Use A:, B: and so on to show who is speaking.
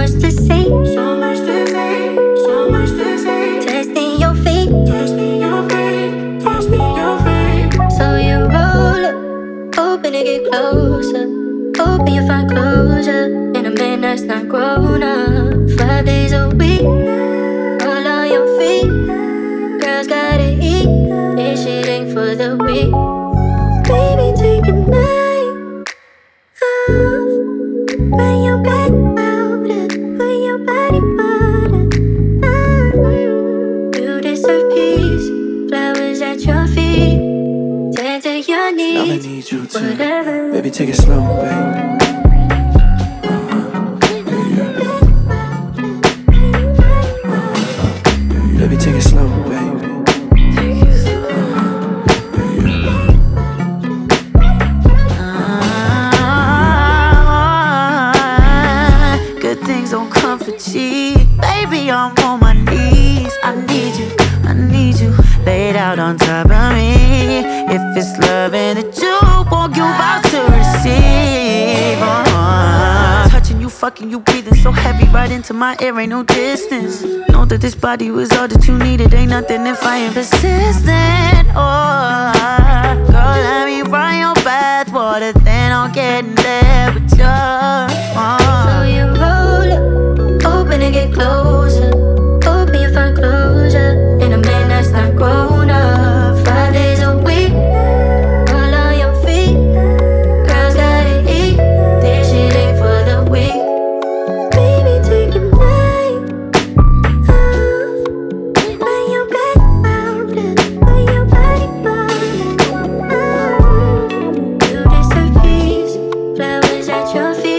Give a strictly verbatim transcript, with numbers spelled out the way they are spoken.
A: much to say, so much to say, so much to say. Testing your faith, testing your faith, testing your faith. So you roll up, hoping to get closer, hoping you find closure in a man that's not grown up. Five days a week, all on your feet. Girls gotta eat, this shit ain't for the weak. Baby, take a night off, bring your back out, put your body water. Mm-hmm. You deserve peace, flowers at your feet. Tend to your needs,
B: I'ma need you to,
A: whatever.
B: baby, take it slow, baby. Baby, take it slow, baby.
A: Take it slow.
C: Ah, good things don't come for cheap. Baby, I'm on my knees. I need you, I need you laid out on top of me. If it's loving that you want, you about to receive. uh, Touching you, fucking you, breathing so heavy right into my ear, ain't no distance. Know that this body was all that you needed, ain't nothing if I ain't persistent. Oh, girl, let me run your bath water, then I'll get in there with you. uh.
A: So you roll up, hoping to get closer, hoping you find closure in a man that's not grown up. Five days a week, all on your feet. Girls gotta eat, this shit ain't for the weak. Baby, take a night off, bring your back out, put your body water. Mm-hmm. You deserve peace, flowers at your feet.